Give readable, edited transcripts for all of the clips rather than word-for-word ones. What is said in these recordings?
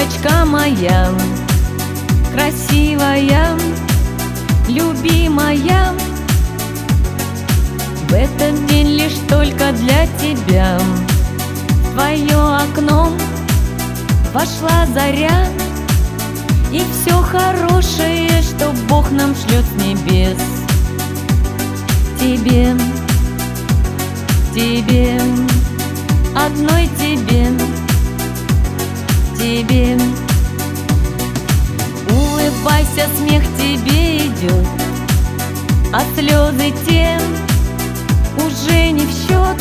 девочка моя, красивая, любимая. В этот день лишь только для тебя в твое окно вошла заря, и все хорошее, что Бог нам шлет с небес, тебе, тебе, одной тебе, тебе. Улыбайся, смех тебе идет, а слезы те уже не в счет.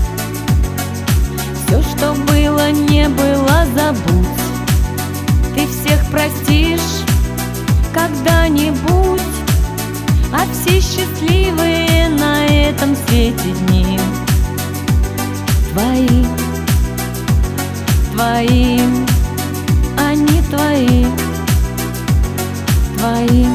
Все, что было, не было, забудь. Ты всех простишь когда-нибудь, а все счастливые на этом свете дни твои, твои, они твои, твои.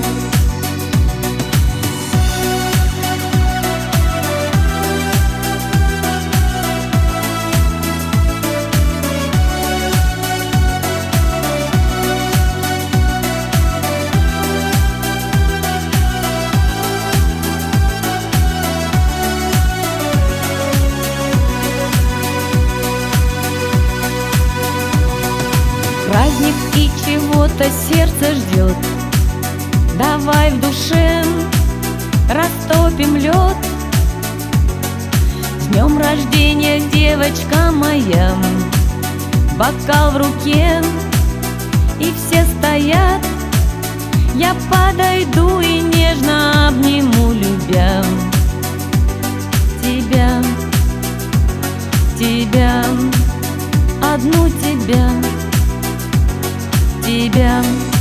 Праздник и чего-то сердце ждет, давай в душе растопим лед. С днем рождения, девочка моя, бокал в руке, и все стоят. Я подойду и нежно обниму, любя тебя, тебя, одну тебя, тебя.